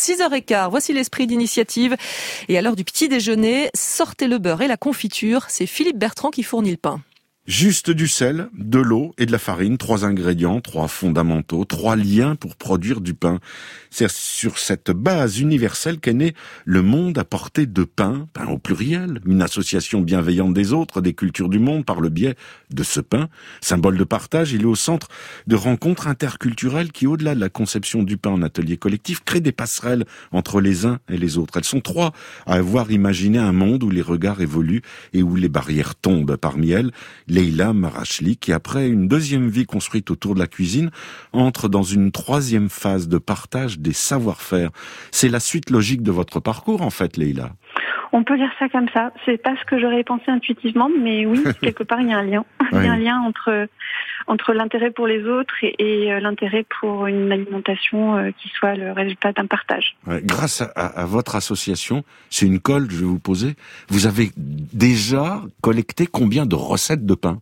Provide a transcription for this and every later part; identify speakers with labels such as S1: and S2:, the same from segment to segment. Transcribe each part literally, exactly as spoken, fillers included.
S1: six heures quinze, voici l'esprit d'initiative. Et à l'heure du petit déjeuner, sortez le beurre et la confiture. C'est Philippe Bertrand qui fournit le pain.
S2: Juste du sel, de l'eau et de la farine, trois ingrédients, trois fondamentaux, trois liens pour produire du pain. C'est sur cette base universelle qu'est né le monde à portée de pain, pain au pluriel, une association bienveillante des autres, des cultures du monde par le biais de ce pain. Symbole de partage, il est au centre de rencontres interculturelles qui, au-delà de la conception du pain en atelier collectif, créent des passerelles entre les uns et les autres. Elles sont trois à avoir imaginé un monde où les regards évoluent et où les barrières tombent. Parmi elles, Leïla Marachli, qui après une deuxième vie construite autour de la cuisine, entre dans une troisième phase de partage des savoir-faire. C'est la suite logique de votre parcours, en fait, Leïla.
S3: On peut dire ça comme ça. C'est pas ce que j'aurais pensé intuitivement, mais oui, quelque part, il y a un lien. Il y a un lien entre, entre l'intérêt pour les autres et, et l'intérêt pour une alimentation qui soit le résultat d'un partage.
S2: Ouais, grâce à, à votre association, c'est une colle, je vais vous poser, vous avez déjà collecté combien de recettes de pain ?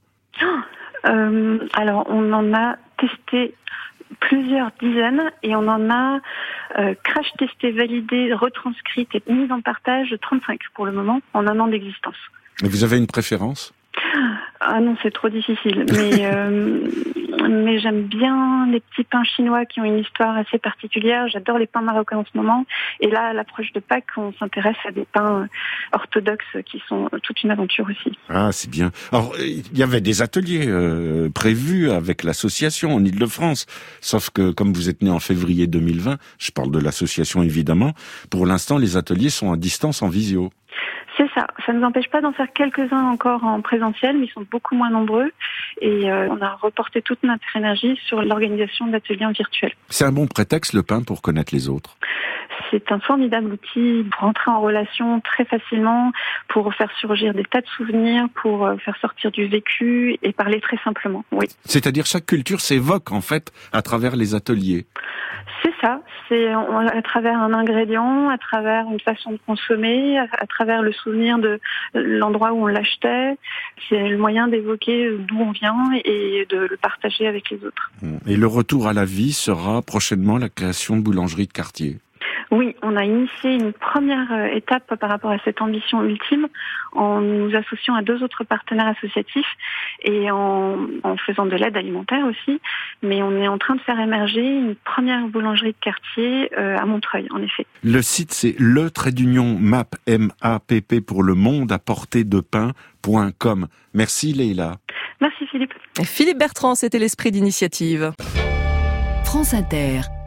S3: euh, Alors, on en a testé plusieurs dizaines et on en a euh, crash testé, validé, retranscrite et mise en partage trente-cinq pour le moment en un an d'existence.
S2: Et vous avez une préférence ?
S3: Ah non, c'est trop difficile. Mais, euh, mais j'aime bien les petits pains chinois qui ont une histoire assez particulière. J'adore les pains marocains en ce moment. Et là, à l'approche de Pâques, on s'intéresse à des pains orthodoxes qui sont toute une aventure aussi.
S2: Ah, c'est bien. Alors, il y avait des ateliers euh, prévus avec l'association en Île-de-France. Sauf que, comme vous êtes né en février deux mille vingt, je parle de l'association évidemment, pour l'instant, les ateliers sont à distance en visio.
S3: C'est ça. Ça ne nous empêche pas d'en faire quelques-uns encore en présentiel, mais ils sont beaucoup moins nombreux. Et euh, on a reporté toute notre énergie sur l'organisation d'ateliers en virtuel.
S2: C'est un bon prétexte, le pain, pour connaître les autres.
S3: C'est un formidable outil pour entrer en relation très facilement, pour faire surgir des tas de souvenirs, pour faire sortir du vécu et parler très simplement, oui.
S2: C'est-à-dire chaque culture s'évoque, en fait, à travers les ateliers.
S3: C'est ça, c'est à travers un ingrédient, à travers une façon de consommer, à, à travers le souvenir de l'endroit où on l'achetait. C'est le moyen d'évoquer d'où on vient et de le partager avec les autres.
S2: Et le retour à la vie sera prochainement la création de boulangeries de quartier.
S3: Oui, on a initié une première étape par rapport à cette ambition ultime en nous associant à deux autres partenaires associatifs et en, en faisant de l'aide alimentaire aussi. Mais on est en train de faire émerger une première boulangerie de quartier euh, à Montreuil, en effet.
S2: Le site, c'est le trait d'union map, M A P P pour le monde à portée de pain point com. Merci Leïla.
S3: Merci Philippe.
S1: Philippe Bertrand, c'était l'esprit d'initiative.
S4: France Inter.